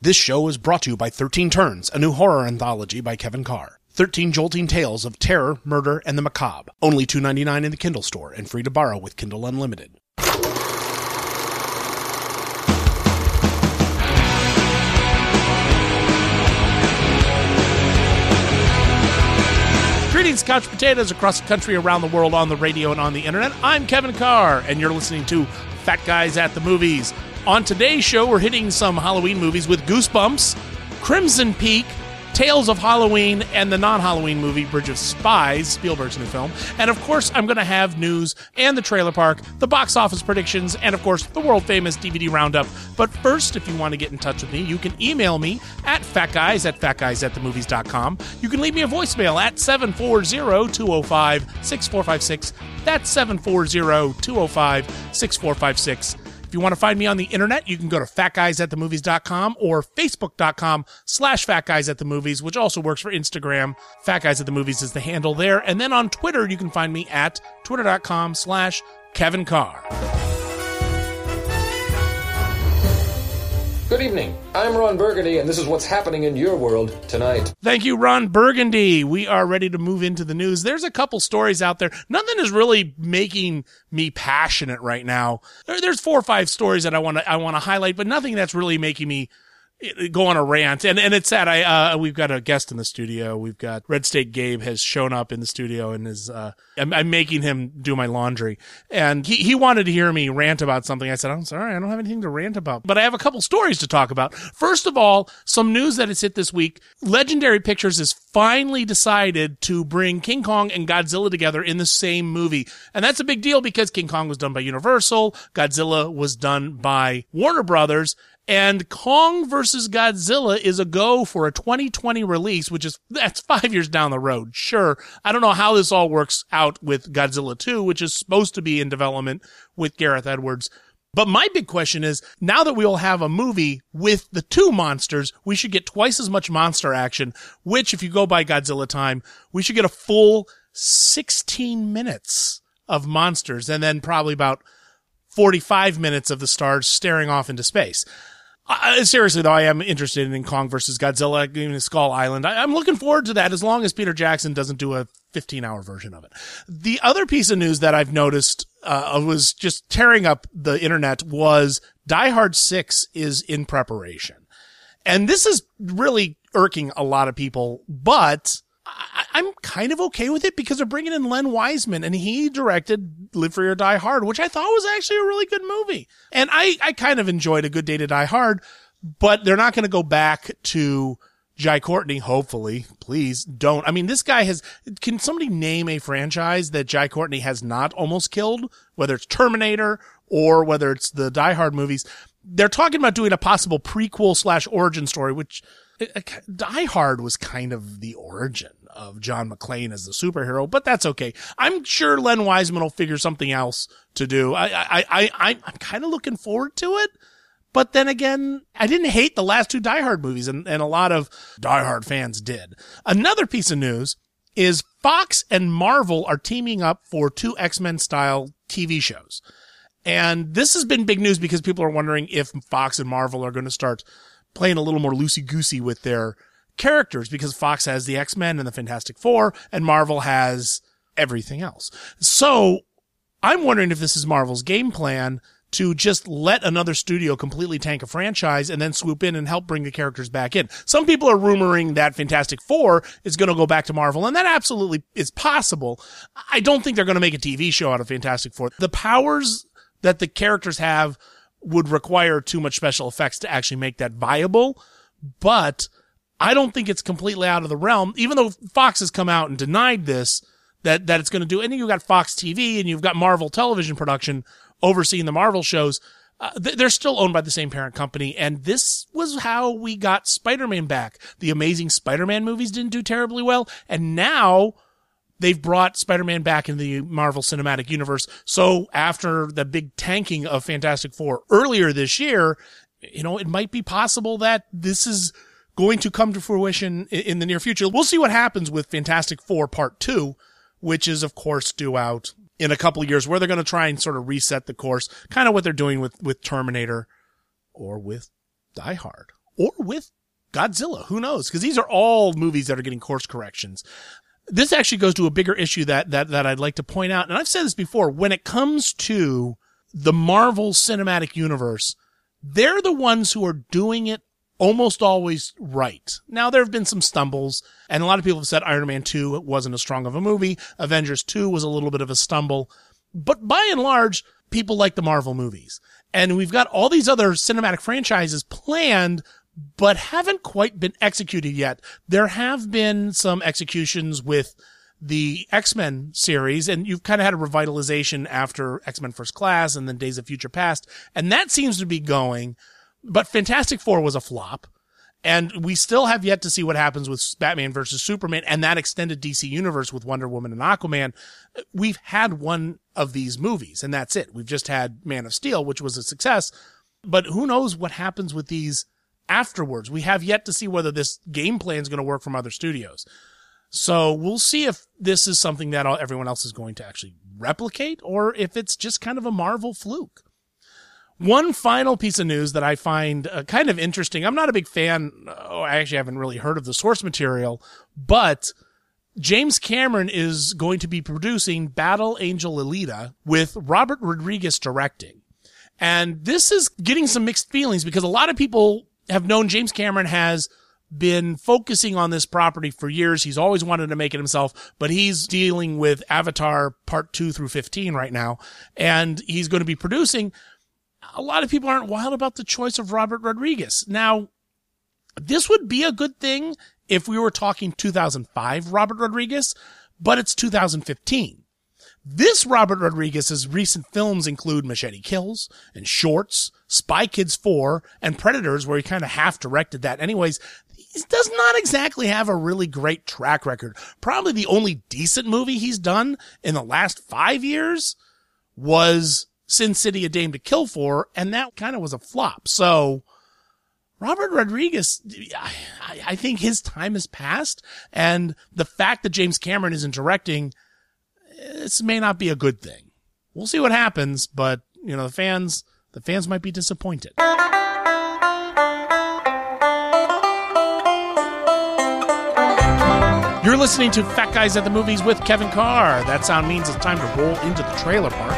This show is brought to you by 13 Turns, a new horror anthology by Kevin Carr. 13 jolting tales of terror, murder, and the macabre. Only $2.99 in the Kindle store and free to borrow with Kindle Unlimited. Greetings, couch potatoes across the country, around the world, on the radio, and on the internet. I'm Kevin Carr, and you're listening to Fat Guys at the Movies. On today's show, we're hitting some Halloween movies with Goosebumps, Crimson Peak, Tales of Halloween, and the non-Halloween movie Bridge of Spies, Spielberg's new film. And of course, I'm going to have news and the trailer park, the box office predictions, and of course, the world-famous DVD roundup. But first, if you want to get in touch with me, you can email me at fatguys@fatguysatthemovies.com. You can leave me a voicemail at 740-205-6456. That's 740-205-6456. If you want to find me on the internet, you can go to fatguysatthemovies.com or facebook.com/fatguysatthemovies, which also works for Instagram. Fat Guys at the Movies is the handle there. And then on Twitter, you can find me at twitter.com/Kevin Carr. Good evening. I'm Ron Burgundy, and this is what's happening in your world tonight. Thank you, Ron Burgundy. We are ready to move into the news. There's a couple stories out there. Nothing is really making me passionate right now. There's 4 or 5 stories that I want to highlight, but nothing that's really making me go on a rant. And it's sad. We've got a guest in the studio. We've got Red State Gabe has shown up in the studio and is, I'm making him do my laundry. And he wanted to hear me rant about something. I said, I'm sorry, I don't have anything to rant about, but I have a couple stories to talk about. First of all, some news that has hit this week. Legendary Pictures has finally decided to bring King Kong and Godzilla together in the same movie. And that's a big deal because King Kong was done by Universal. Godzilla was done by Warner Brothers. And Kong vs. Godzilla is a go for a 2020 release, that's 5 years down the road. Sure. I don't know how this all works out with Godzilla 2, which is supposed to be in development with Gareth Edwards. But my big question is, now that we will have a movie with the 2 monsters, we should get twice as much monster action, which, if you go by Godzilla time, we should get a full 16 minutes of monsters and then probably about 45 minutes of the stars staring off into space. Seriously, though, I am interested in Kong vs. Godzilla in Skull Island. I'm looking forward to that as long as Peter Jackson doesn't do a 15-hour version of it. The other piece of news that I've noticed was just tearing up the internet was Die Hard 6 is in preparation. And this is really irking a lot of people, but I'm kind of okay with it because they're bringing in Len Wiseman, and he directed Live Free or Die Hard, which I thought was actually a really good movie. And I kind of enjoyed A Good Day to Die Hard, but they're not going to go back to Jai Courtney, hopefully. Please don't. I mean, this guy can somebody name a franchise that Jai Courtney has not almost killed, whether it's Terminator or whether it's the Die Hard movies? They're talking about doing a possible prequel/origin story, which Die Hard was kind of the origin of John McClane as the superhero, but that's okay. I'm sure Len Wiseman will figure something else to do. I'm kind of looking forward to it, but then again, I didn't hate the last 2 Die Hard movies, and a lot of Die Hard fans did. Another piece of news is Fox and Marvel are teaming up for 2 X-Men style TV shows. And this has been big news because people are wondering if Fox and Marvel are going to start playing a little more loosey-goosey with their characters, because Fox has the X-Men and the Fantastic Four, and Marvel has everything else. So I'm wondering if this is Marvel's game plan to just let another studio completely tank a franchise and then swoop in and help bring the characters back in. Some people are rumoring that Fantastic Four is going to go back to Marvel, and that absolutely is possible. I don't think they're going to make a TV show out of Fantastic Four. The powers that the characters have would require too much special effects to actually make that viable, but I don't think it's completely out of the realm, even though Fox has come out and denied this, that it's going to do. And then you've got Fox TV and you've got Marvel Television Production overseeing the Marvel shows. They're still owned by the same parent company. And this was how we got Spider-Man back. The Amazing Spider-Man movies didn't do terribly well. And now they've brought Spider-Man back into the Marvel Cinematic Universe. So after the big tanking of Fantastic Four earlier this year, it might be possible that this is going to come to fruition in the near future. We'll see what happens with Fantastic Four Part 2, which is, of course, due out in a couple of years, where they're going to try and sort of reset the course, kind of what they're doing with Terminator or with Die Hard or with Godzilla. Who knows? Because these are all movies that are getting course corrections. This actually goes to a bigger issue that I'd like to point out. And I've said this before. When it comes to the Marvel Cinematic Universe, they're the ones who are doing it almost always right. Now, there have been some stumbles, and a lot of people have said Iron Man 2 wasn't as strong of a movie. Avengers 2 was a little bit of a stumble. But by and large, people like the Marvel movies. And we've got all these other cinematic franchises planned, but haven't quite been executed yet. There have been some executions with the X-Men series, and you've kind of had a revitalization after X-Men First Class and then Days of Future Past, and that seems to be going. But Fantastic Four was a flop, and we still have yet to see what happens with Batman versus Superman and that extended DC universe with Wonder Woman and Aquaman. We've had one of these movies, and that's it. We've just had Man of Steel, which was a success, but who knows what happens with these afterwards. We have yet to see whether this game plan is going to work from other studios. So we'll see if this is something that everyone else is going to actually replicate, or if it's just kind of a Marvel fluke. One final piece of news that I find kind of interesting. I'm not a big fan. I actually haven't really heard of the source material, but James Cameron is going to be producing Battle Angel Alita with Robert Rodriguez directing. And this is getting some mixed feelings because a lot of people have known James Cameron has been focusing on this property for years. He's always wanted to make it himself, but he's dealing with Avatar Part 2 through 15 right now, and he's going to be producing. A lot of people aren't wild about the choice of Robert Rodriguez. Now, this would be a good thing if we were talking 2005 Robert Rodriguez, but it's 2015. This Robert Rodriguez's recent films include Machete Kills and Shorts, Spy Kids 4, and Predators, where he kind of half directed that. Anyways, he does not exactly have a really great track record. Probably the only decent movie he's done in the last 5 years was Sin City: A Dame to Kill For, and that kind of was a flop. So Robert Rodriguez, I think his time has passed, and the fact that James Cameron isn't directing, this may not be a good thing. We'll see what happens, but you know, the fans might be disappointed. You're listening to Fat Guys at the Movies with Kevin Carr. That sound means it's time to roll into the trailer park.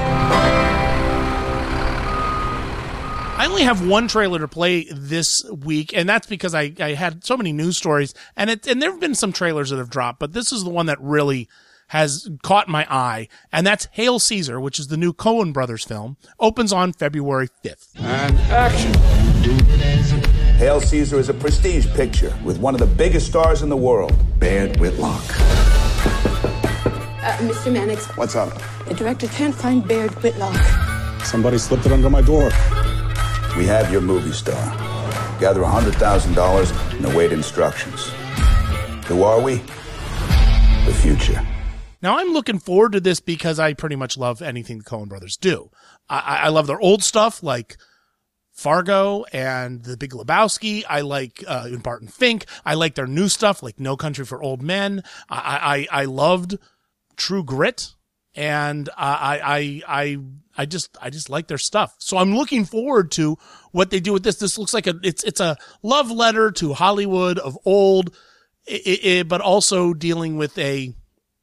I only have one trailer to play this week, and that's because I had so many news stories, and there have been some trailers that have dropped, but this is the one that really has caught my eye, and that's Hail Caesar, which is the new Coen Brothers film. Opens on February 5th. And action. Hail Caesar is a prestige picture with one of the biggest stars in the world, Baird Whitlock. Mr. Mannix. What's up? The director can't find Baird Whitlock. Somebody slipped it under my door. We have your movie star. Gather $100,000 and await instructions. Who are we? The future. Now, I'm looking forward to this because I pretty much love anything the Coen Brothers do. I love their old stuff like Fargo and The Big Lebowski. I like Barton Fink. I like their new stuff like No Country for Old Men. I loved True Grit, and I just like their stuff. So I'm looking forward to what they do with this. This looks like it's a love letter to Hollywood of old, but also dealing with the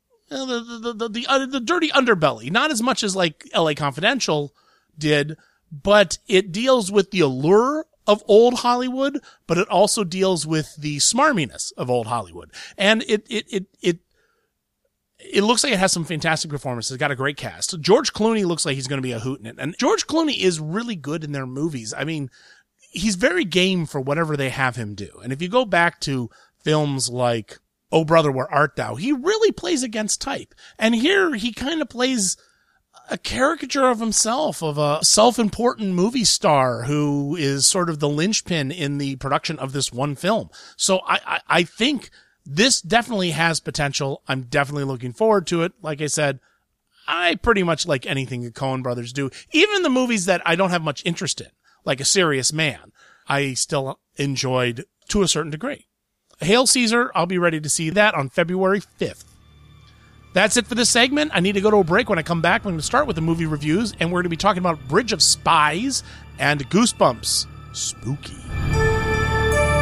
dirty underbelly. Not as much as like LA Confidential did, but it deals with the allure of old Hollywood, but it also deals with the smarminess of old Hollywood. And it looks like it has some fantastic performances. It's got a great cast. George Clooney looks like he's going to be a hoot in it. And George Clooney is really good in their movies. I mean, he's very game for whatever they have him do. And if you go back to films like Oh Brother, Where Art Thou?, he really plays against type. And here he kind of plays a caricature of himself, of a self-important movie star who is sort of the linchpin in the production of this one film. So I think this definitely has potential. I'm definitely looking forward to it. Like I said, I pretty much like anything the Coen Brothers do. Even the movies that I don't have much interest in, like A Serious Man, I still enjoyed to a certain degree. Hail Caesar, I'll be ready to see that on February 5th. That's it for this segment. I need to go to a break. When I come back, I'm going to start with the movie reviews, and we're going to be talking about Bridge of Spies and Goosebumps. Spooky.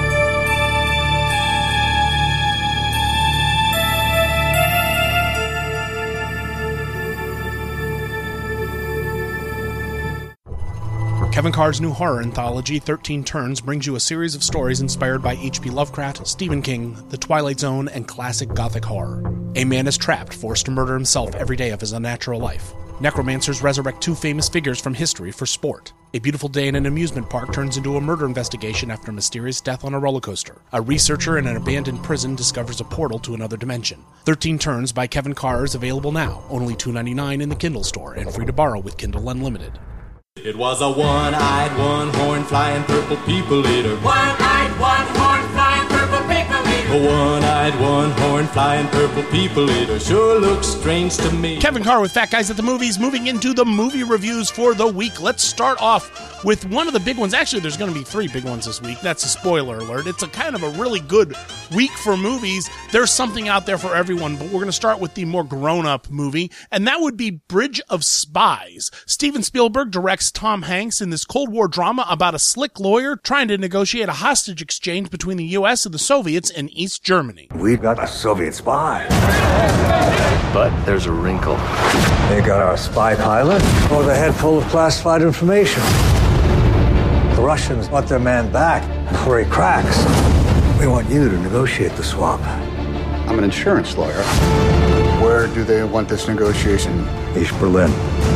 Kevin Carr's new horror anthology, 13 Turns, brings you a series of stories inspired by H.P. Lovecraft, Stephen King, The Twilight Zone, and classic gothic horror. A man is trapped, forced to murder himself every day of his unnatural life. Necromancers resurrect two famous figures from history for sport. A beautiful day in an amusement park turns into a murder investigation after a mysterious death on a roller coaster. A researcher in an abandoned prison discovers a portal to another dimension. 13 Turns by Kevin Carr is available now, only $2.99 in the Kindle store, and free to borrow with Kindle Unlimited. It was a one-eyed, one-horn, flying purple people eater. One-eyed, one-horn, flying purple people eater. A one-eyed, one-horn, flying purple people eater sure looks strange to me. Kevin Carr with Fat Guys at the Movies, moving into the movie reviews for the week. Let's start off with one of the big ones. Actually, there's going to be three big ones this week. That's a spoiler alert. It's a kind of a really good week for movies. There's something out there for everyone, but we're going to start with the more grown-up movie, and that would be Bridge of Spies. Steven Spielberg directs Tom Hanks in this Cold War drama about a slick lawyer trying to negotiate a hostage exchange between the U.S. and the Soviets in East Germany. We've got a Soviet spy. But there's a wrinkle. They got our spy pilot with a head full of classified information. The Russians want their man back before he cracks. We want you to negotiate the swap. I'm an insurance lawyer. Where do they want this negotiation? East Berlin.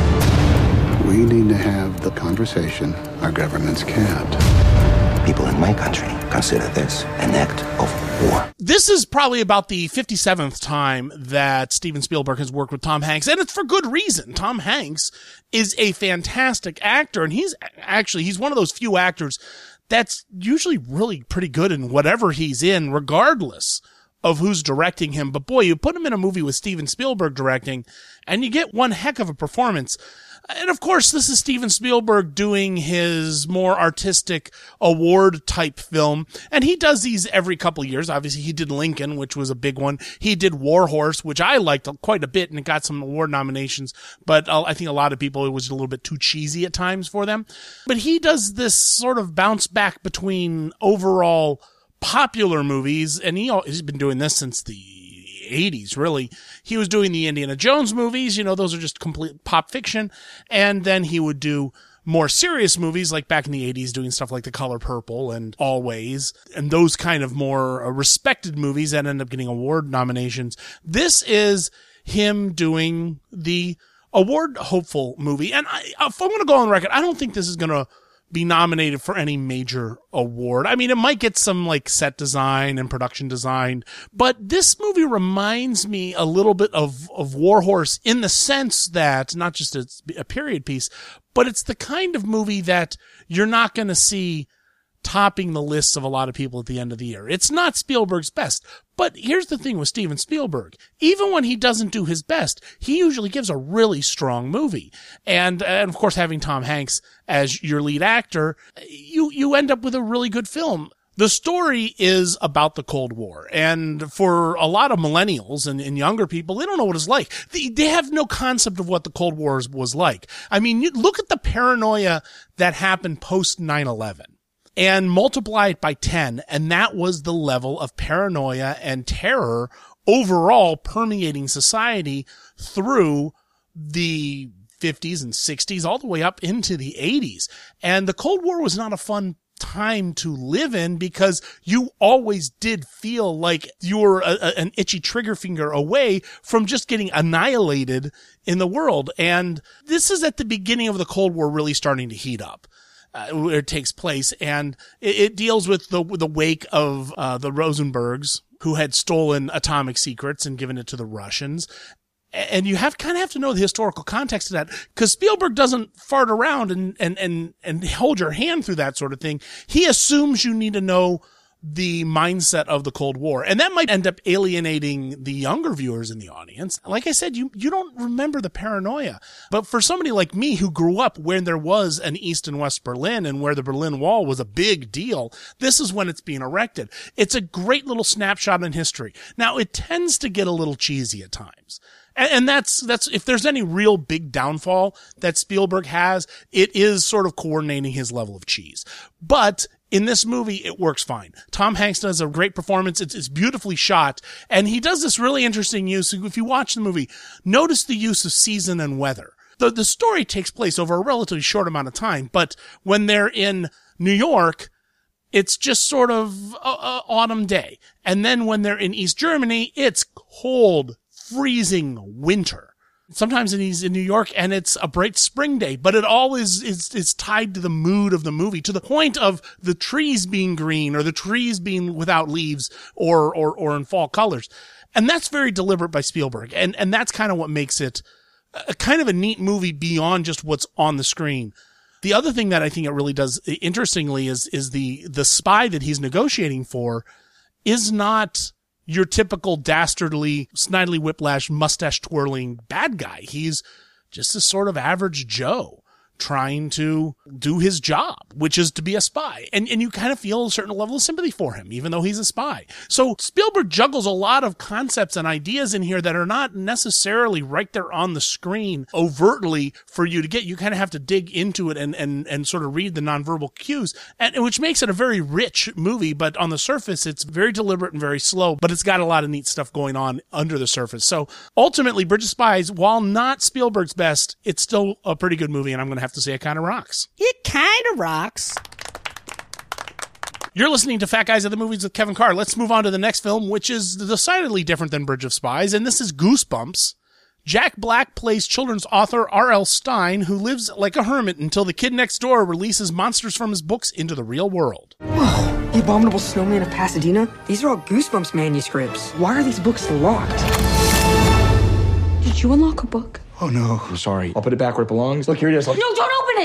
We need to have the conversation our governments can't. People in my country consider this an act of war. This is probably about the 57th time that Steven Spielberg has worked with Tom Hanks, and it's for good reason. Tom Hanks is a fantastic actor, and he's one of those few actors that's usually really pretty good in whatever he's in, regardless of who's directing him. But boy, you put him in a movie with Steven Spielberg directing, and you get one heck of a performance. And of course, this is Steven Spielberg doing his more artistic award-type film. And he does these every couple of years. Obviously, he did Lincoln, which was a big one. He did War Horse, which I liked quite a bit, and it got some award nominations. But I think a lot of people, it was a little bit too cheesy at times for them. But he does this sort of bounce back between overall popular movies, and he's been doing this since the 80s, really. He was doing the Indiana Jones movies, those are just complete pop fiction, and then he would do more serious movies, like back in the 80s, doing stuff like The Color Purple and Always, and those kind of more respected movies that end up getting award nominations. This is him doing the award hopeful movie, and if I'm going to go on record, I don't think this is going to be nominated for any major award. I mean, it might get some like set design and production design, but this movie reminds me a little bit of War Horse in the sense that not just it's a period piece, but it's the kind of movie that you're not going to see topping the lists of a lot of people at the end of the year. It's not Spielberg's best, but here's the thing with Steven Spielberg. Even when he doesn't do his best, he usually gives a really strong movie. And of course, having Tom Hanks as your lead actor, you end up with a really good film. The story is about the Cold War, and for a lot of millennials and younger people, they don't know what it's like. They have no concept of what the Cold War was like. I mean, you look at the paranoia that happened post 9/11. And multiply it by 10, and that was the level of paranoia and terror overall permeating society through the 50s and 60s, all the way up into the 80s. And the Cold War was not a fun time to live in because you always did feel like you were an itchy trigger finger away from just getting annihilated in the world. And this is at the beginning of the Cold War really starting to heat up. Where it takes place, and it deals with the wake of the Rosenbergs, who had stolen atomic secrets and given it to the Russians. And you have to know the historical context of that, because Spielberg doesn't fart around and hold your hand through that sort of thing. He assumes you need to know the mindset of the Cold War. And that might end up alienating the younger viewers in the audience. Like I said, you don't remember the paranoia. But for somebody like me who grew up when there was an East and West Berlin and where the Berlin Wall was a big deal, this is when it's being erected. It's a great little snapshot in history. Now, it tends to get a little cheesy at times. And that's, if there's any real big downfall that Spielberg has, it is sort of coordinating his level of cheese. But in this movie, it works fine. Tom Hanks does a great performance. It's beautifully shot. And he does this really interesting use. If you watch the movie, notice the use of season and weather. The story takes place over a relatively short amount of time, but when they're in New York, it's just sort of autumn day. And then when they're in East Germany, it's cold, freezing winter. Sometimes he's in New York and it's a bright spring day, but it always is tied to the mood of the movie, to the point of the trees being green or the trees being without leaves or in fall colors. And that's very deliberate by Spielberg. And that's kind of what makes it a kind of a neat movie beyond just what's on the screen. The other thing that I think it really does interestingly is the spy that he's negotiating for is not your typical dastardly, Snidely Whiplash, mustache-twirling bad guy. He's just a sort of average Joe trying to do his job, which is to be a spy. And you kind of feel a certain level of sympathy for him, even though he's a spy. So Spielberg juggles a lot of concepts and ideas in here that are not necessarily right there on the screen overtly for you to get. You kind of have to dig into it and sort of read the nonverbal cues, and which makes it a very rich movie, but on the surface, it's very deliberate and very slow, but it's got a lot of neat stuff going on under the surface. So ultimately, Bridge of Spies, while not Spielberg's best, it's still a pretty good movie, and I'm going to have to say it kind of rocks. It kind of rocks. You're listening to Fat Guys at the Movies with Kevin Carr. Let's move on to the next film, which is decidedly different than Bridge of Spies, and this is Goosebumps. Jack Black plays children's author R.L. Stine, who lives like a hermit until the kid next door releases monsters from his books into the real world. Whoa, The Abominable Snowman of Pasadena? These are all Goosebumps manuscripts. Why are these books locked? Did you unlock a book? Oh, no. I'm sorry. I'll put it back where it belongs. Look, here it is. No, don't open it!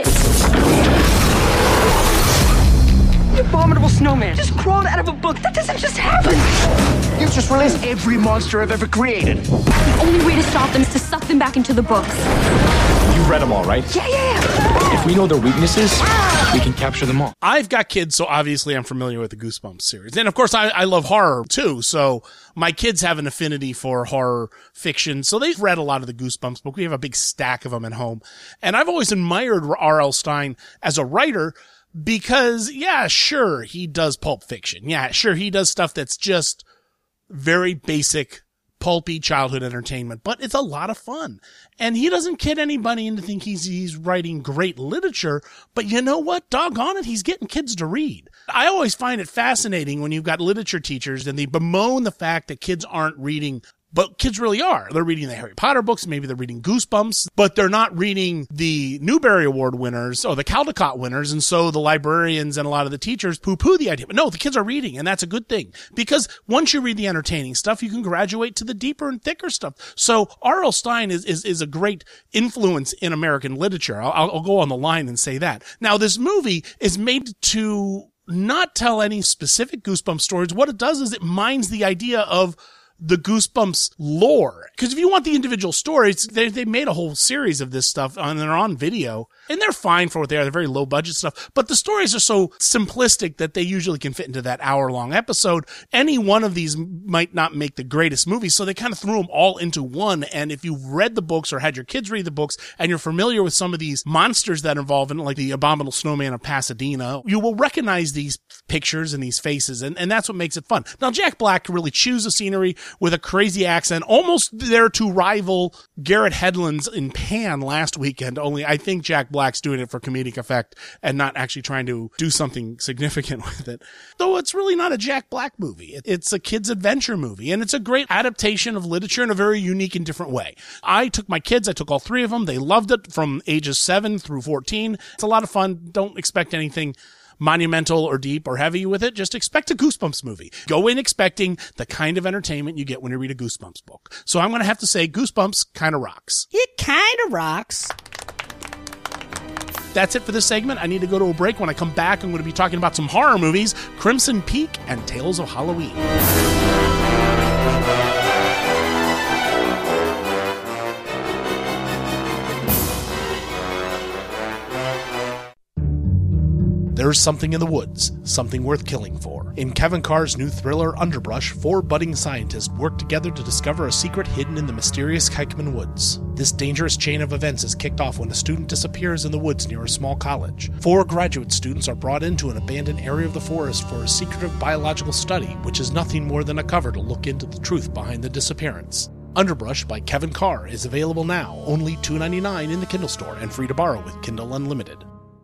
The Abominable Snowman just crawled out of a book. That doesn't just happen. You've just released every monster I've ever created. The only way to stop them is to suck them back into the books. You've read them all, right? Yeah. If we know their weaknesses, we can capture them all. I've got kids, so obviously I'm familiar with the Goosebumps series. And of course, I love horror too, so my kids have an affinity for horror fiction, so they've read a lot of the Goosebumps books. We have a big stack of them at home. And I've always admired R.L. Stine as a writer because, yeah, sure, he does pulp fiction. Yeah, sure, he does stuff that's just very basic, pulpy childhood entertainment, but it's a lot of fun. And he doesn't kid anybody into thinking he's writing great literature, but you know what? Doggone it, he's getting kids to read. I always find it fascinating when you've got literature teachers and they bemoan the fact that kids aren't reading, but kids really are. They're reading the Harry Potter books, maybe they're reading Goosebumps, but they're not reading the Newbery Award winners or the Caldecott winners, and so the librarians and a lot of the teachers poo-poo the idea. But no, the kids are reading, and that's a good thing. Because once you read the entertaining stuff, you can graduate to the deeper and thicker stuff. So R.L. Stine is a great influence in American literature. I'll go on the line and say that. Now, this movie is made to not tell any specific Goosebumps stories. What it does is it mines the idea of the Goosebumps lore. Because if you want the individual stories, they made a whole series of this stuff and they're on video. And they're fine for what they are. They're very low budget stuff. But the stories are so simplistic that they usually can fit into that hour-long episode. Any one of these might not make the greatest movie, so they kind of threw them all into one. And if you've read the books or had your kids read the books and you're familiar with some of these monsters that involve in, like the Abominable Snowman of Pasadena, you will recognize these pictures and these faces, and that's what makes it fun. Now, Jack Black really chews the scenery with a crazy accent, almost there to rival Garrett Hedlund's in Pan last weekend, only I think Jack Black's doing it for comedic effect and not actually trying to do something significant with it. Though it's really not a Jack Black movie. It's a kid's adventure movie, and it's a great adaptation of literature in a very unique and different way. I took my kids, I took all three of them. They loved it from ages 7 through 14. It's a lot of fun. Don't expect anything monumental or deep or heavy with it. Just expect a Goosebumps movie. Go in expecting the kind of entertainment you get when you read a Goosebumps book. So I'm going to have to say Goosebumps kind of rocks. It kind of rocks. That's it for this segment. I need to go to a break. When I come back, I'm going to be talking about some horror movies, Crimson Peak and Tales of Halloween. There's something in the woods, something worth killing for. In Kevin Carr's new thriller, Underbrush, 4 budding scientists work together to discover a secret hidden in the mysterious Kikeman Woods. This dangerous chain of events is kicked off when a student disappears in the woods near a small college. 4 graduate students are brought into an abandoned area of the forest for a secretive biological study, which is nothing more than a cover to look into the truth behind the disappearance. Underbrush by Kevin Carr is available now, only $2.99 in the Kindle store and free to borrow with Kindle Unlimited.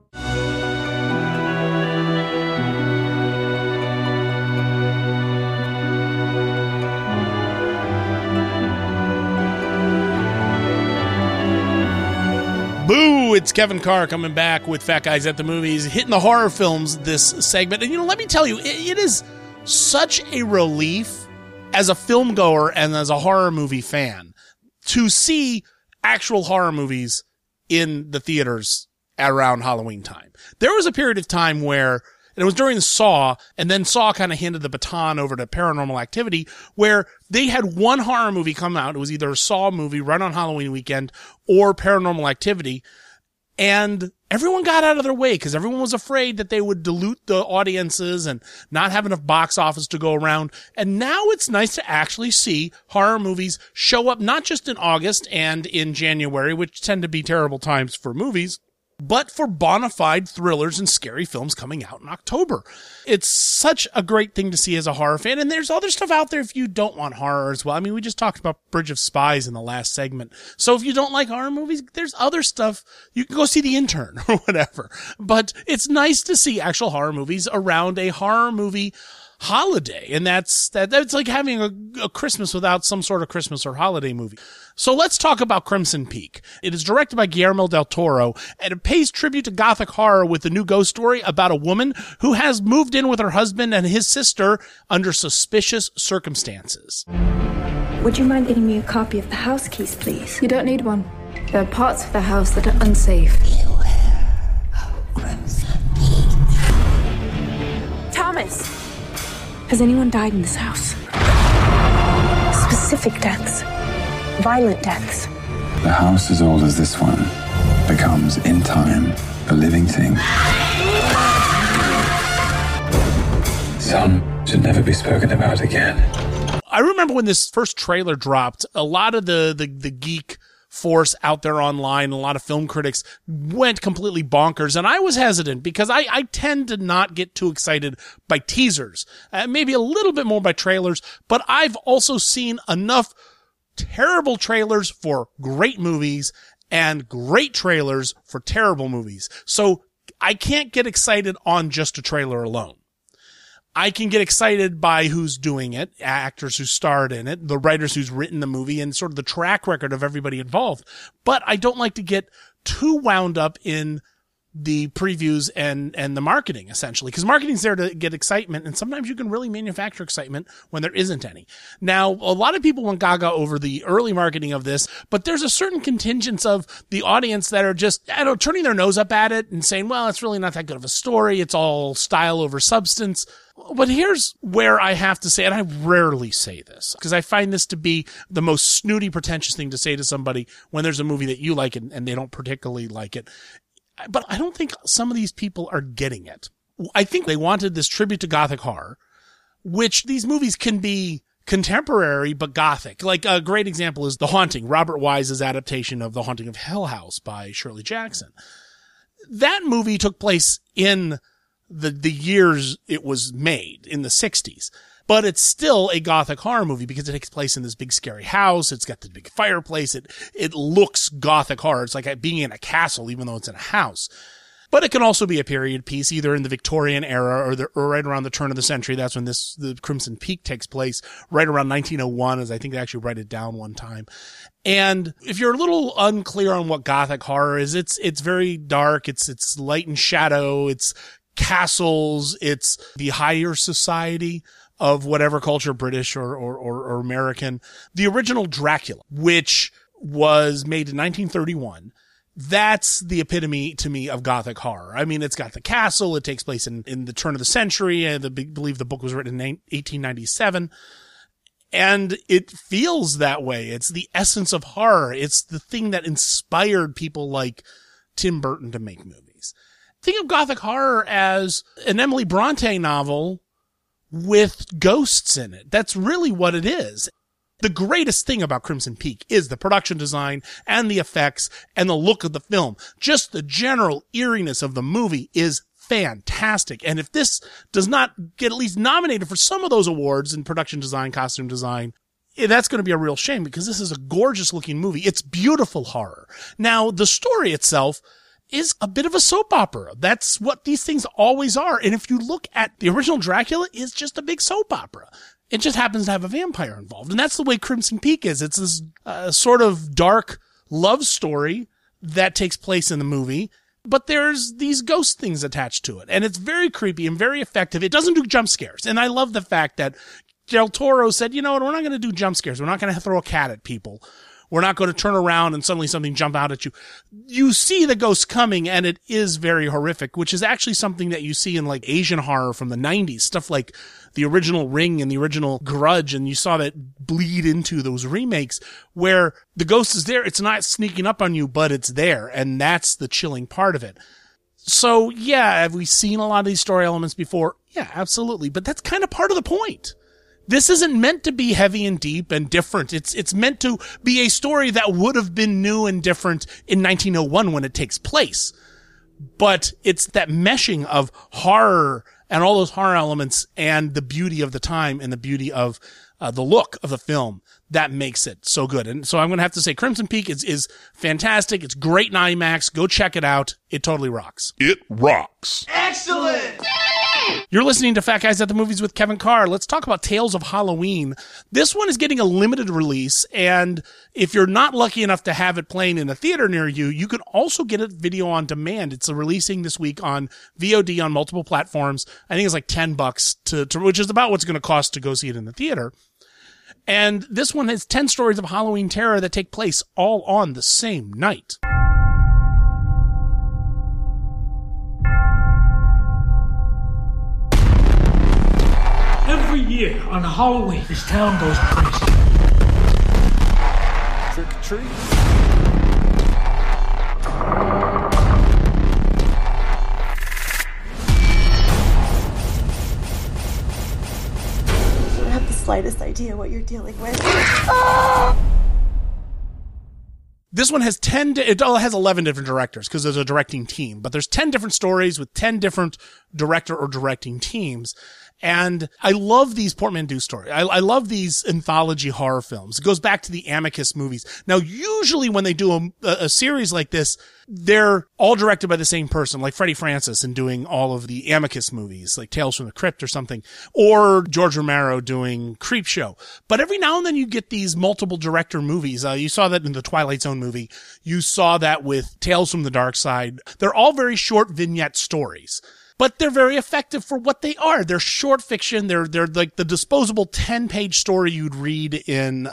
Boo! It's Kevin Carr coming back with Fat Guys at the Movies, hitting the horror films this segment. And, let me tell you, it is such a relief as a film goer and as a horror movie fan to see actual horror movies in the theaters around Halloween time. There was a period of time where, and it was during Saw, and then Saw kind of handed the baton over to Paranormal Activity, where they had one horror movie come out. It was either a Saw movie run on Halloween weekend or Paranormal Activity. And everyone got out of their way because everyone was afraid that they would dilute the audiences and not have enough box office to go around. And now it's nice to actually see horror movies show up not just in August and in January, which tend to be terrible times for movies, but for bona fide thrillers and scary films coming out in October. It's such a great thing to see as a horror fan, and there's other stuff out there if you don't want horror as well. I mean, we just talked about Bridge of Spies in the last segment. So if you don't like horror movies, there's other stuff. You can go see The Intern or whatever. But it's nice to see actual horror movies around a horror movie holiday, and that's like having a Christmas without some sort of Christmas or holiday movie. So let's talk about Crimson Peak. It is directed by Guillermo del Toro, and it pays tribute to Gothic horror with a new ghost story about a woman who has moved in with her husband and his sister under suspicious circumstances. Would you mind getting me a copy of the house keys, please? You don't need one. There are parts of the house that are unsafe. Thomas! Has anyone died in this house? Specific deaths. Violent deaths. The house as old as this one becomes, in time, a living thing. Some should never be spoken about again. I remember when this first trailer dropped, a lot of the geek force out there online, a lot of film critics went completely bonkers, and I was hesitant because I tend to not get too excited by teasers, maybe a little bit more by trailers, but I've also seen enough terrible trailers for great movies and great trailers for terrible movies. So I can't get excited on just a trailer alone. I can get excited by who's doing it, actors who starred in it, the writers who's written the movie, and sort of the track record of everybody involved. But I don't like to get too wound up in the previews and the marketing, essentially, because marketing's there to get excitement, and sometimes you can really manufacture excitement when there isn't any. Now, a lot of people went gaga over the early marketing of this, but there's a certain contingent of the audience that are just, turning their nose up at it and saying, well, it's really not that good of a story. It's all style over substance. But here's where I have to say, and I rarely say this, because I find this to be the most snooty, pretentious thing to say to somebody when there's a movie that you like and they don't particularly like it. But I don't think some of these people are getting it. I think they wanted this tribute to Gothic horror, which these movies can be contemporary but Gothic. Like a great example is The Haunting, Robert Wise's adaptation of The Haunting of Hill House by Shirley Jackson. That movie took place in the years it was made, in the 60s. But it's still a Gothic horror movie because it takes place in this big scary house. It's got the big fireplace. It looks Gothic horror. It's like being in a castle, even though it's in a house. But it can also be a period piece, either in the Victorian era or right around the turn of the century. That's when the Crimson Peak takes place, right around 1901, as I think they actually write it down one time. And if you're a little unclear on what Gothic horror is, it's very dark. It's light and shadow. It's castles. It's the higher society of whatever culture, British or American. The original Dracula, which was made in 1931, that's the epitome to me of Gothic horror. I mean, it's got the castle. It takes place in the turn of the century. I believe the book was written in 1897. And it feels that way. It's the essence of horror. It's the thing that inspired people like Tim Burton to make movies. Think of Gothic horror as an Emily Bronte novel with ghosts in it. That's really what it is. The greatest thing about Crimson Peak is the production design and the effects and the look of the film. Just the general eeriness of the movie is fantastic. And if this does not get at least nominated for some of those awards in production design, costume design, that's going to be a real shame because this is a gorgeous looking movie. It's beautiful horror. Now, the story itself is a bit of a soap opera. That's what these things always are. And if you look at the original Dracula, it's just a big soap opera. It just happens to have a vampire involved. And that's the way Crimson Peak is. It's this sort of dark love story that takes place in the movie. But there's these ghost things attached to it. And it's very creepy and very effective. It doesn't do jump scares. And I love the fact that Del Toro said, you know what, we're not going to do jump scares. We're not going to throw a cat at people. We're not going to turn around and suddenly something jump out at you. You see the ghost coming, and it is very horrific, which is actually something that you see in like Asian horror from the 90s, stuff like the original Ring and the original Grudge, and you saw that bleed into those remakes where the ghost is there. It's not sneaking up on you, but it's there, and that's the chilling part of it. So, yeah, have we seen a lot of these story elements before? Yeah, absolutely, but that's kind of part of the point. This isn't meant to be heavy and deep and different. It's meant to be a story that would have been new and different in 1901 when it takes place. But it's that meshing of horror and all those horror elements and the beauty of the time and the beauty of the look of the film that makes it so good. And so I'm going to have to say Crimson Peak is fantastic. It's great in IMAX. Go check it out. It totally rocks. It rocks. Excellent! You're listening to Fat Guys at the Movies with Kevin Carr. Let's talk about Tales of Halloween. This one is getting a limited release, and if you're not lucky enough to have it playing in a theater near you, you can also get it video on demand. It's releasing this week on VOD on multiple platforms. I think it's like $10 which is about what's going to cost to go see it in the theater. And this one has 10 stories of Halloween terror that take place all on the same night. Every year on Halloween, this town goes crazy. Trick or treat. You don't have the slightest idea what you're dealing with. This one has it has 11 different directors because there's a directing team, but there's 10 different stories with 10 different director or directing teams. And I love these portmanteau stories. I love these anthology horror films. It goes back to the Amicus movies. Now, usually when they do a series like this, they're all directed by the same person, like Freddie Francis in doing all of the Amicus movies, like Tales from the Crypt or something, or George Romero doing Creepshow. But every now and then you get these multiple director movies. You saw that in the Twilight Zone movie. You saw that with Tales from the Dark Side. They're all very short vignette stories. But they're very effective for what they are. They're short fiction. They're like the disposable 10-page story you'd read in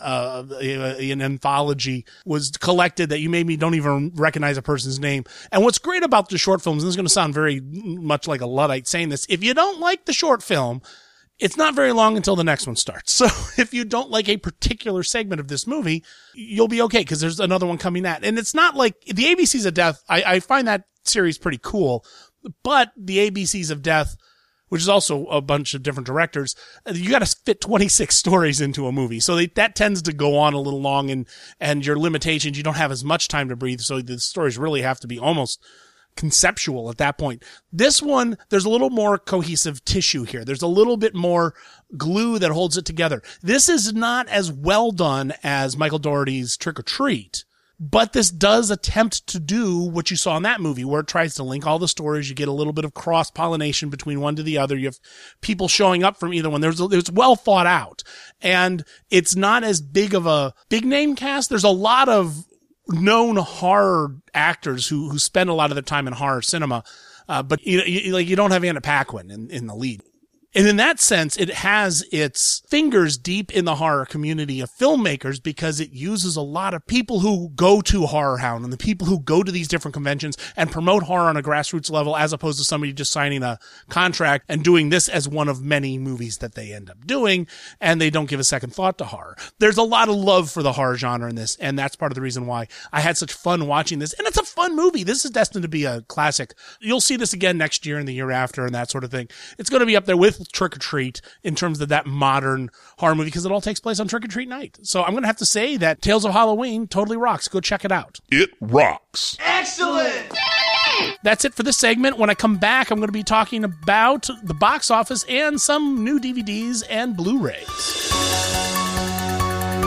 an anthology was collected that you maybe don't even recognize a person's name. And what's great about the short films, and this is going to sound very much like a Luddite saying this, if you don't like the short film, it's not very long until the next one starts. So if you don't like a particular segment of this movie, you'll be okay because there's another one coming at. And it's not like the ABCs of Death. I find that series pretty cool. But the ABCs of Death, which is also a bunch of different directors, you got to fit 26 stories into a movie. So that tends to go on a little long and your limitations, you don't have as much time to breathe. So the stories really have to be almost conceptual at that point. This one, there's a little more cohesive tissue here. There's a little bit more glue that holds it together. This is not as well done as Michael Dougherty's Trick or Treat. But this does attempt to do what you saw in that movie where it tries to link all the stories. You get a little bit of cross-pollination between one to the other. You have people showing up from either one. It's well thought out. And it's not as big of a big name cast. There's a lot of known horror actors who spend a lot of their time in horror cinema. But you don't have Anna Paquin in the lead. And in that sense, it has its fingers deep in the horror community of filmmakers because it uses a lot of people who go to Horror Hound and the people who go to these different conventions and promote horror on a grassroots level as opposed to somebody just signing a contract and doing this as one of many movies that they end up doing, and they don't give a second thought to horror. There's a lot of love for the horror genre in this, and that's part of the reason why I had such fun watching this. And it's a fun movie. This is destined to be a classic. You'll see this again next year and the year after and that sort of thing. It's going to be up there with Trick or Treat in terms of that modern horror movie because it all takes place on Trick or Treat night. So I'm going to have to say that Tales of Halloween totally rocks. Go check it out. It rocks. Excellent! That's it for this segment. When I come back, I'm going to be talking about the box office and some new DVDs and Blu-rays.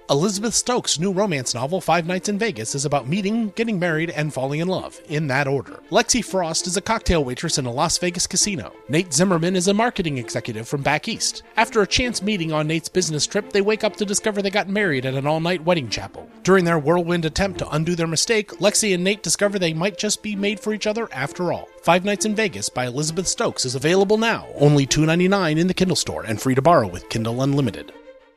Elizabeth Stokes' new romance novel, 5 Nights in Vegas, is about meeting, getting married, and falling in love, in that order. Lexi Frost is a cocktail waitress in a Las Vegas casino. Nate Zimmerman is a marketing executive from back east. After a chance meeting on Nate's business trip, they wake up to discover they got married at an all-night wedding chapel. During their whirlwind attempt to undo their mistake, Lexi and Nate discover they might just be made for each other after all. 5 Nights in Vegas by Elizabeth Stokes is available now, only $2.99 in the Kindle store, and free to borrow with Kindle Unlimited.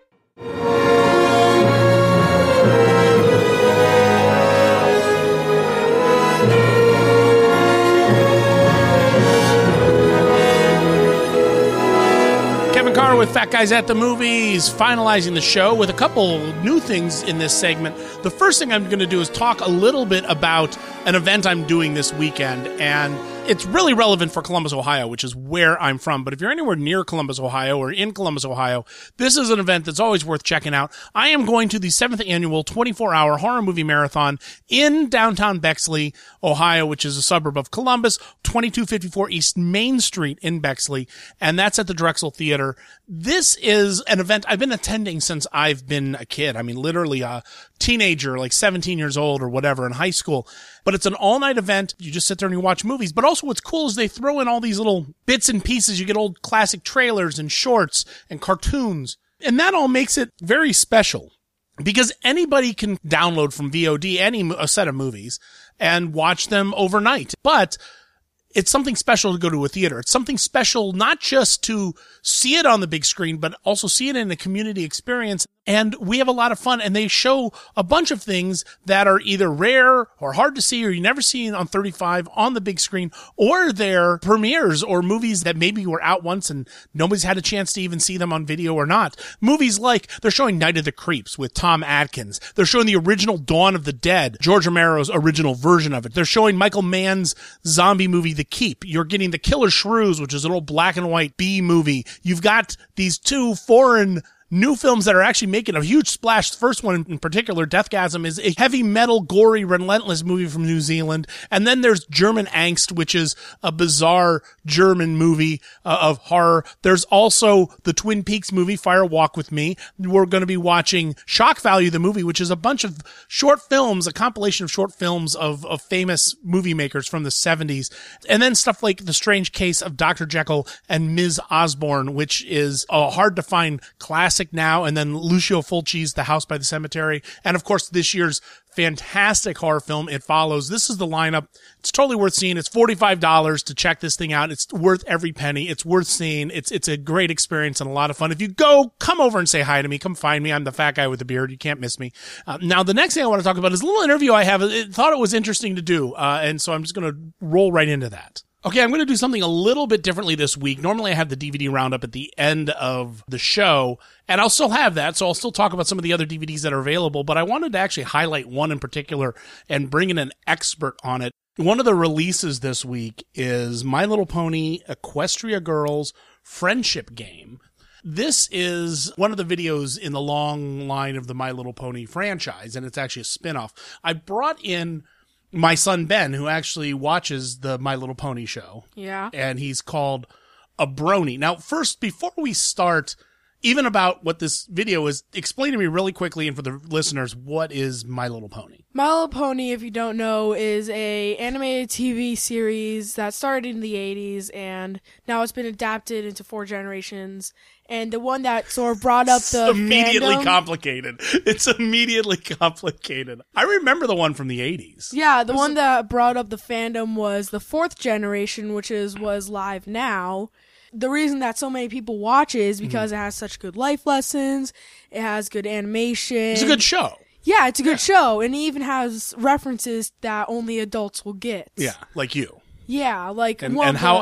Kevin Carr with Fat Guys at the Movies, finalizing the show with a couple new things in this segment. The first thing I'm going to do is talk a little bit about an event I'm doing this weekend, and it's really relevant for Columbus, Ohio, which is where I'm from. But if you're anywhere near Columbus, Ohio, or in Columbus, Ohio, this is an event that's always worth checking out. I am going to the 7th annual 24-hour horror movie marathon in downtown Bexley, Ohio, which is a suburb of Columbus, 2254 East Main Street in Bexley, and that's at the Drexel Theater. This is an event I've been attending since I've been a kid. I mean, literally a teenager, like 17 years old or whatever, in high school. But it's an all-night event. You just sit there and you watch movies. But also what's cool is they throw in all these little bits and pieces. You get old classic trailers and shorts and cartoons. And that all makes it very special because anybody can download from VOD a set of movies and watch them overnight. But it's something special to go to a theater. It's something special not just to see it on the big screen, but also see it in a community experience. And we have a lot of fun, and they show a bunch of things that are either rare or hard to see or you never see on 35 on the big screen, or they're premieres or movies that maybe were out once and nobody's had a chance to even see them on video or not. Movies like they're showing Night of the Creeps with Tom Atkins. They're showing the original Dawn of the Dead, George Romero's original version of it. They're showing Michael Mann's zombie movie, The Keep. You're getting The Killer Shrews, which is an old black and white B movie. You've got these two foreign new films that are actually making a huge splash. The first one in particular, Deathgasm, is a heavy metal, gory, relentless movie from New Zealand. And then there's German Angst, which is a bizarre German movie of horror. There's also the Twin Peaks movie, Fire Walk with Me. We're going to be watching Shock Value, the movie, which is a bunch of short films, a compilation of short films of famous movie makers from the 70s. And then stuff like The Strange Case of Dr. Jekyll and Ms. Osborne, which is a hard to find classic now, and then Lucio Fulci's The House by the Cemetery, and of course this year's fantastic horror film, It Follows. This is the lineup. It's totally worth seeing. It's $45 to check this thing out. It's worth every penny. It's worth seeing. It's a great experience and a lot of fun. If you go, come over and say hi to me. Come find me. I'm the fat guy with the beard. You can't miss me. Now, the next thing I want to talk about is a little interview I have. I thought it was interesting to do, and so I'm just going to roll right into that. Okay, I'm going to do something a little bit differently this week. Normally I have the DVD roundup at the end of the show, and I'll still have that, so I'll still talk about some of the other DVDs that are available, but I wanted to actually highlight one in particular and bring in an expert on it. One of the releases this week is My Little Pony Equestria Girls Friendship Game. This is one of the videos in the long line of the My Little Pony franchise, and it's actually a spin-off. I brought in my son Ben, who actually watches the My Little Pony show. Yeah. And he's called a brony. Now, first, before we start, even about what this video is, explain to me really quickly, and for the listeners, what is My Little Pony? My Little Pony, if you don't know, is a animated TV series that started in the 80s, and now it's been adapted into 4 generations. And the one that sort of brought up the immediately fandom. Complicated. It's immediately complicated. I remember the one from the 80s. Yeah, the one that brought up the fandom was the 4th generation, which was live now. The reason that so many people watch it is because it has such good life lessons. It has good animation. It's a good show. Yeah, it's a good show. And it even has references that only adults will get. Yeah, like you. Yeah, like and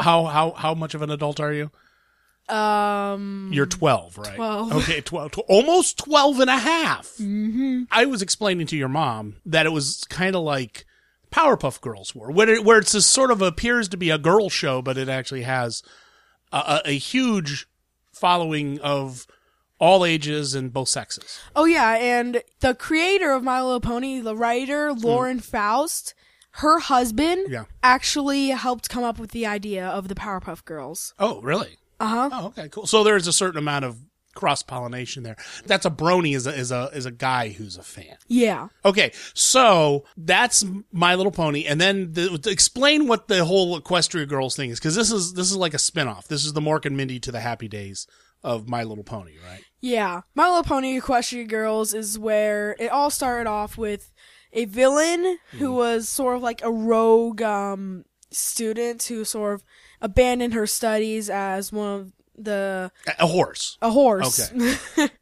how much of an adult are you? You're 12, right? 12. Okay, 12. Almost 12 and a half. Mm-hmm. I was explaining to your mom that it was kind of like Powerpuff Girls were, where it's a sort of appears to be a girl show, but it actually has a huge following of all ages and both sexes. Oh, yeah, and the creator of My Little Pony, the writer, Lauren Faust, her husband actually helped come up with the idea of the Powerpuff Girls. Oh, really? Uh-huh. Oh, okay, cool. So there's a certain amount of cross-pollination there. That's a brony is a guy who's a fan. Yeah. Okay, so that's My Little Pony, and then explain what the whole Equestria Girls thing is, because this is like a spinoff. This is the Mork and Mindy to the Happy Days of My Little Pony, right? Yeah. My Little Pony Equestria Girls is where it all started off with a villain who was sort of like a rogue student who sort of abandoned her studies as one of a horse. Okay.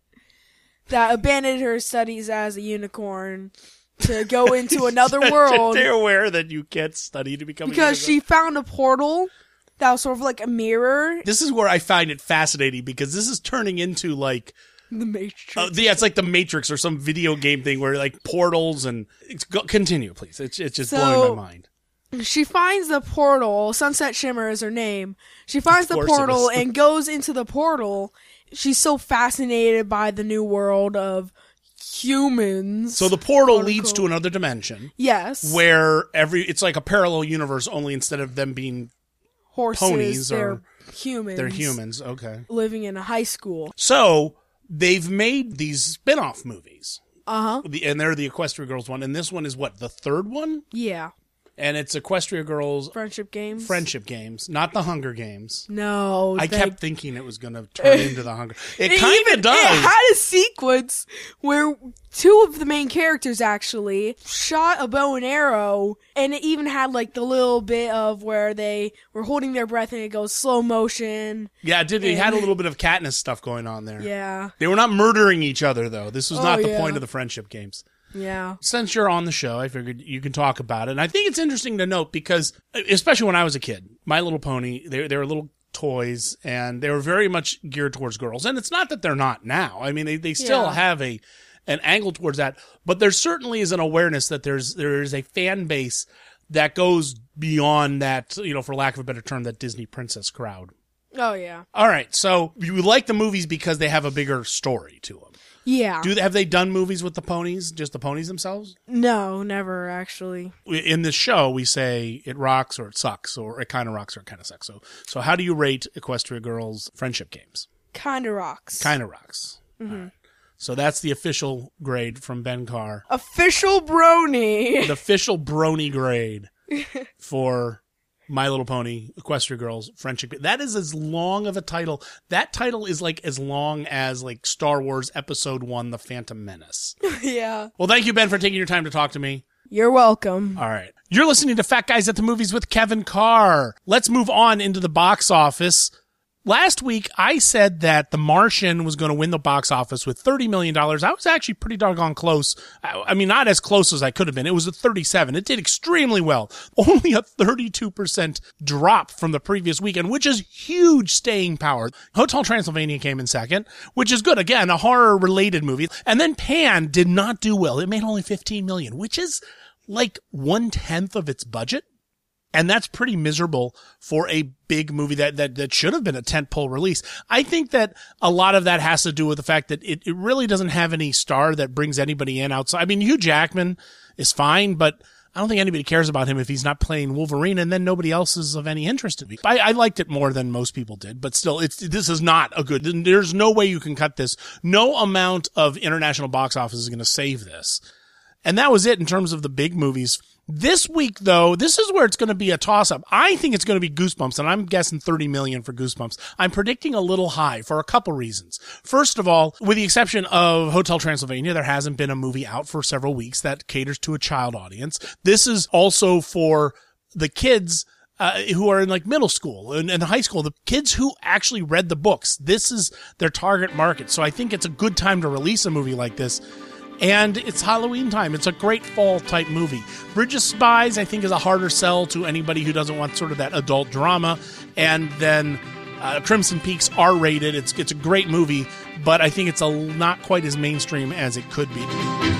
That abandoned her studies as a unicorn to go into another world. They're aware that you can't study to become because a she found a portal that was sort of like a mirror. This is where I find it fascinating, because this is turning into like the Matrix. Yeah, it's like the Matrix or some video game thing where like portals and continue, please. It's just blowing my mind. She finds the portal. Sunset Shimmer is her name. She finds the portal and goes into the portal. She's so fascinated by the new world of humans. So the portal leads to another dimension. Yes. Where it's like a parallel universe, only instead of them being horses, ponies, they're humans. They're humans, okay. Living in a high school. So they've made these spin-off movies. Uh-huh. And they're the Equestria Girls one. And this one is what, the third one? Yeah. And it's Equestria Girls... Friendship Games, not the Hunger Games. No. I kept thinking it was going to turn into the Hunger... It kind of does. It had a sequence where two of the main characters actually shot a bow and arrow, and it even had like the little bit of where they were holding their breath and it goes slow motion. Yeah, it did. It had a little bit of Katniss stuff going on there. Yeah. They were not murdering each other, though. This was not the point of the Friendship Games. Yeah. Since you're on the show, I figured you can talk about it. And I think it's interesting to note because, especially when I was a kid, My Little Pony, they were little toys and they were very much geared towards girls. And it's not that they're not now. I mean, they still have an angle towards that. But there certainly is an awareness that there is a fan base that goes beyond that, for lack of a better term, that Disney princess crowd. Oh, yeah. All right. So you like the movies because they have a bigger story to them. Yeah. Have they done movies with the ponies, just the ponies themselves? No, never actually. In this show, we say it rocks or it sucks, or it kind of rocks or it kind of sucks. So how do you rate Equestria Girls Friendship Games? Kind of rocks. Kind of rocks. Mm-hmm. Right. So that's the official grade from Ben Carr. Official brony. The official brony grade for My Little Pony, Equestria Girls, Friendship. That is as long of a title. That title is like as long as like Star Wars Episode 1, The Phantom Menace. Yeah. Well, thank you, Ben, for taking your time to talk to me. You're welcome. All right. You're listening to Fat Guys at the Movies with Kevin Carr. Let's move on into the box office. Last week, I said that The Martian was going to win the box office with $30 million. I was actually pretty doggone close. I mean, not as close as I could have been. It was at 37. It did extremely well. Only a 32% drop from the previous weekend, which is huge staying power. Hotel Transylvania came in second, which is good. Again, a horror-related movie. And then Pan did not do well. It made only $15 million, which is like 1/10 of its budget. And that's pretty miserable for a big movie that should have been a tentpole release. I think that a lot of that has to do with the fact that it really doesn't have any star that brings anybody in outside. I mean, Hugh Jackman is fine, but I don't think anybody cares about him if he's not playing Wolverine, and then nobody else is of any interest to me. I liked it more than most people did, but still, this is not a good, there's no way you can cut this. No amount of international box office is going to save this. And that was it in terms of the big movies. This week, though, this is where it's going to be a toss-up. I think it's going to be Goosebumps, and I'm guessing $30 million for Goosebumps. I'm predicting a little high for a couple reasons. First of all, with the exception of Hotel Transylvania, there hasn't been a movie out for several weeks that caters to a child audience. This is also for the kids who are in like middle school and high school, the kids who actually read the books. This is their target market. So I think it's a good time to release a movie like this. And it's Halloween time. It's a great fall type movie. Bridge of Spies, I think, is a harder sell to anybody who doesn't want sort of that adult drama. And then Crimson Peak's R-rated. It's a great movie, but I think it's not quite as mainstream as it could be.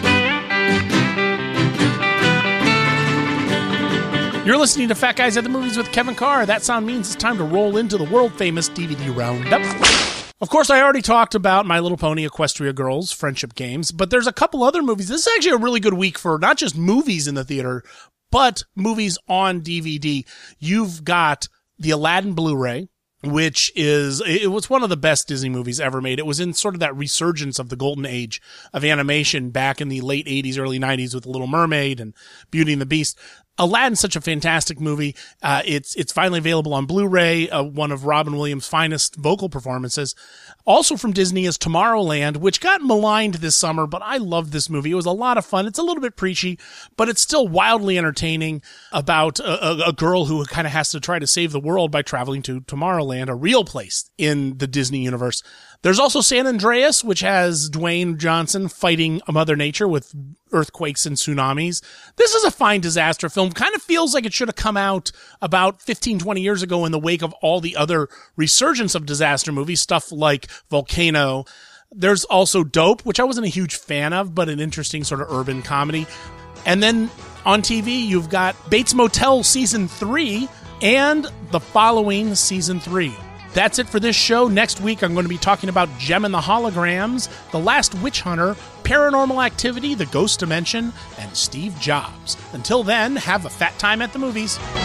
You're listening to Fat Guys at the Movies with Kevin Carr. That sound means it's time to roll into the world-famous DVD Roundup. Of course, I already talked about My Little Pony, Equestria Girls, Friendship Games, but there's a couple other movies. This is actually a really good week for not just movies in the theater, but movies on DVD. You've got the Aladdin Blu-ray, which it was one of the best Disney movies ever made. It was in sort of that resurgence of the golden age of animation back in the late 80s, early 90s with Little Mermaid and Beauty and the Beast. Aladdin's such a fantastic movie. It's finally available on Blu-ray, one of Robin Williams' finest vocal performances. Also from Disney is Tomorrowland, which got maligned this summer, but I loved this movie. It was a lot of fun. It's a little bit preachy, but it's still wildly entertaining about a girl who kind of has to try to save the world by traveling to Tomorrowland, a real place in the Disney universe. There's also San Andreas, which has Dwayne Johnson fighting Mother Nature with earthquakes and tsunamis. This is a fine disaster film. Kind of feels like it should have come out about 15, 20 years ago in the wake of all the other resurgence of disaster movies, stuff like Volcano. There's also Dope, which I wasn't a huge fan of, but an interesting sort of urban comedy. And then on TV, you've got Bates Motel Season 3 and The Following Season 3. That's it for this show. Next week, I'm going to be talking about Gem and the Holograms, The Last Witch Hunter, Paranormal Activity, The Ghost Dimension, and Steve Jobs. Until then, have a fat time at the movies.